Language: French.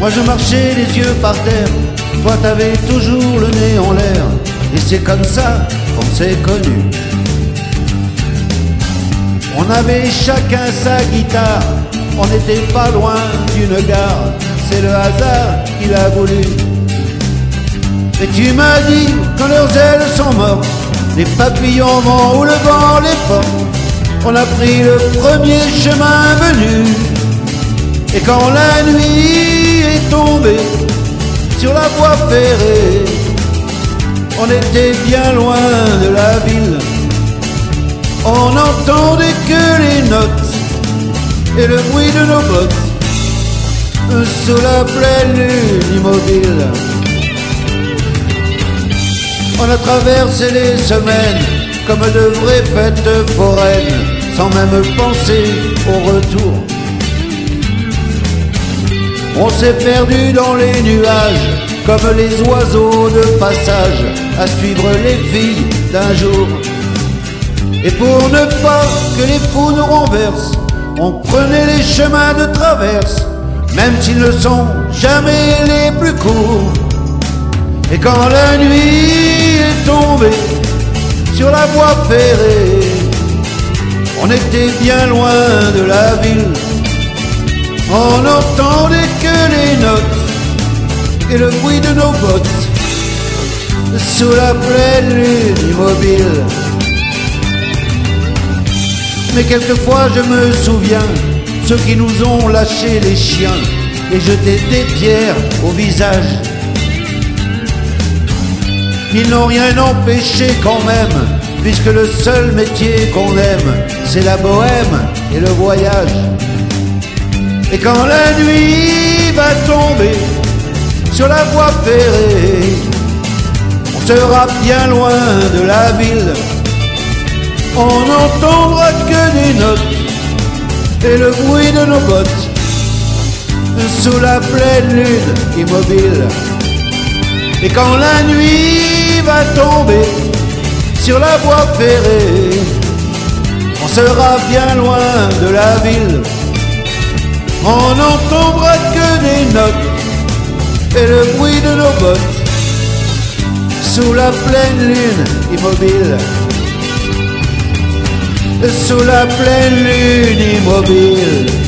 Moi je marchais les yeux par terre, toi t'avais toujours le nez en l'air. Et c'est comme ça qu'on s'est connus. On avait chacun sa guitare, on n'était pas loin d'une gare. C'est le hasard qui l'a voulu. Et tu m'as dit quand leurs ailes sont mortes, les papillons vont où le vent les porte. On a pris le premier chemin venu. Et quand la nuit est tombée sur la voie ferrée, on était bien loin de la ville. On n'entendait que les notes et le bruit de nos bottes sous la pleine lune immobile. On a traversé les semaines comme de vraies fêtes foraines, sans même penser au retour. On s'est perdu dans les nuages comme les oiseaux de passage à suivre les filles d'un jour. Et pour ne pas que les fous nous renversent, on prenait les chemins de traverse, même s'ils ne sont jamais les plus courts. Et quand la nuit est tombée sur la voie ferrée, on était bien loin de la ville. On n'entendait que les notes et le bruit de nos bottes sous la pleine lune immobile. Mais quelquefois je me souviens, ceux qui nous ont lâché les chiens et jeté des pierres au visage, ils n'ont rien empêché quand même, puisque le seul métier qu'on aime, c'est la bohème et le voyage. Et quand la nuit va tomber sur la voie ferrée, on sera bien loin de la ville. On n'entendra que des notes et le bruit de nos bottes sous la pleine lune immobile. Et quand la nuit va tomber sur la voie ferrée, on sera bien loin de la ville. On n'entendra que des notes et le bruit de nos bottes sous la pleine lune immobile. Sous la pleine lune immobile.